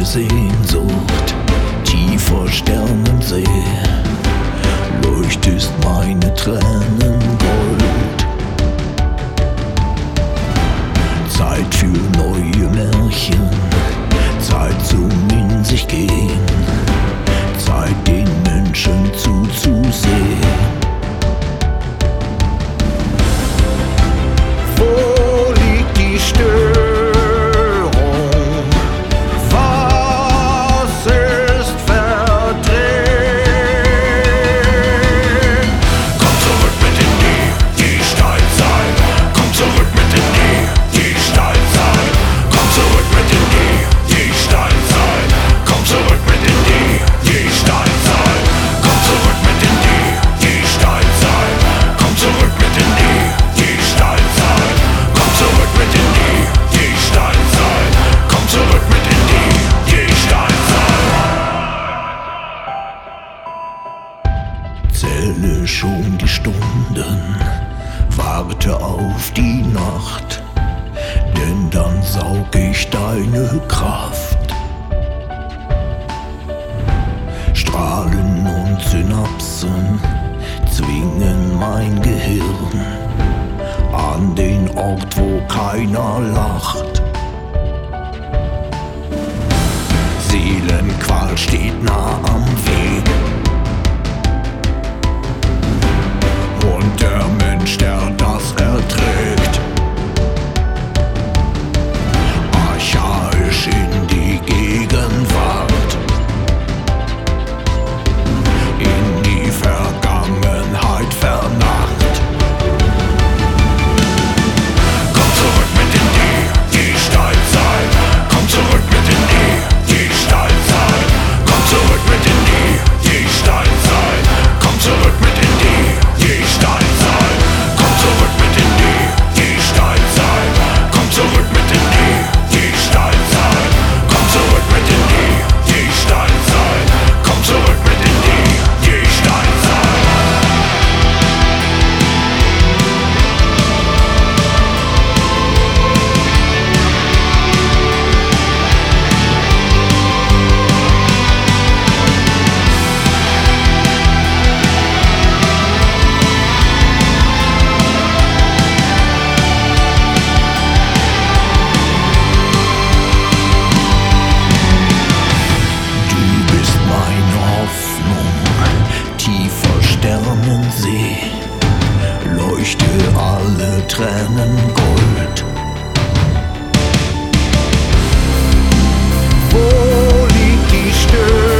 Sehnsucht, tiefer Sternensee, leuchtest meine Tränen Gold. Zeit für neue Märchen, Zeit zum in sich gehen, Zeit den Menschen zuzusehen. Wo liegt die Störung? Was ist verdreht? Komm zurück mit in die Steinzeit. Komm zurück mit in die Steinzeit. Komm zurück mit in die Steinzeit. Komm zurück mit in die Steinzeit. Komm zurück mit in die Steinzeit. Komm zurück mit in die Steinzeit. Komm zurück mit in die Steinzeit. Komm zurück mit in die Steinzeit. Zähle schon die Stunden, warte auf die Nacht, denn dann saug ich deine Kraft. Strahlen und Synapsen zwingen mein Gehirn an den Ort, wo keiner lacht. Seelenqual steht nah am Weg, und der Mensch, der das erträgt, archaisch in die Gegenwart, in die Vergangenheit vernacht. Komm zurück mit in die Steinzeit. Komm zurück mit in die Steinzeit. Komm zurück mit in die Steinzeit. Komm zurück mit in die Steinzeit. Komm zurück mit in die Steinzeit. Komm zurück mit in die Steinzeit. Komm zurück mit in die Steinzeit. Komm zurück mit in die Steinzeit. Du bist meine Hoffnung, tiefer Sternensee, leuchte alle Tränen Gold. Wo liegt die Störung?